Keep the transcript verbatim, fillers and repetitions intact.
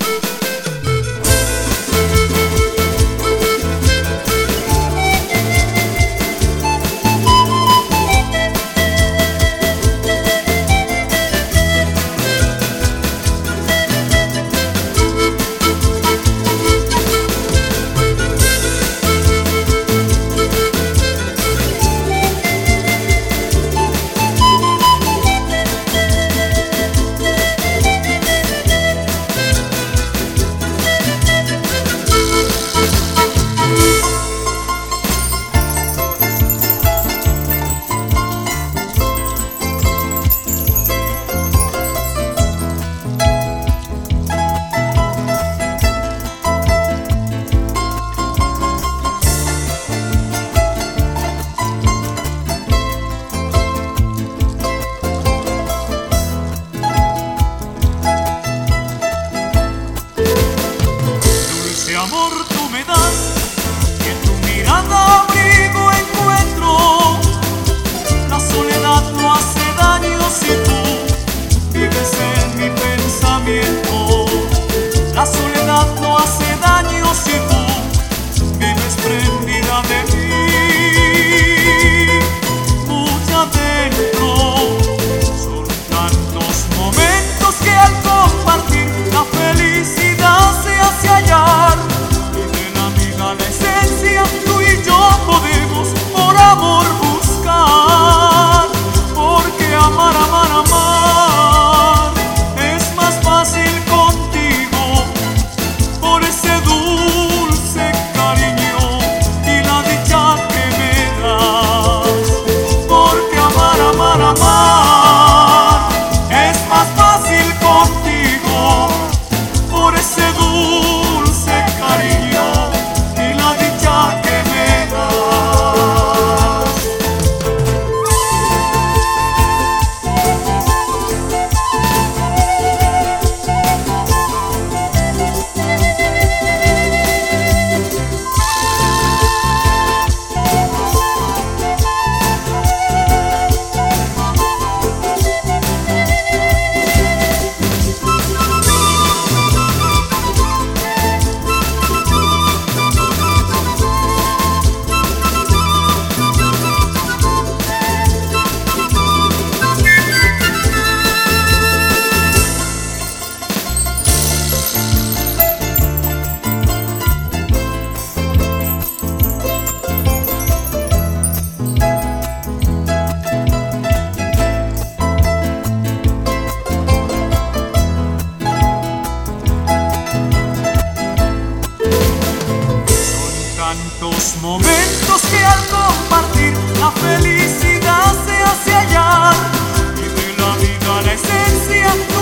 Amor tú me das, y en tu mirada abrigo encuentro. La soledad no hace daño si tú vives en mi pensamiento. La soledad no hace daño si tú vives prendida de mí. Muy adentro son tantos momentos que al compartir la felicidad se hace hallar. Tú y yo podemos por amor buscar, porque amar, amar, amar es más fácil contigo, por ese dulce cariño y la dicha que me das. Porque amar, amar, amar es más fácil contigo, por ese dulce cariño. Tantos momentos que al compartir la felicidad se hace hallar, y de la vida la esencia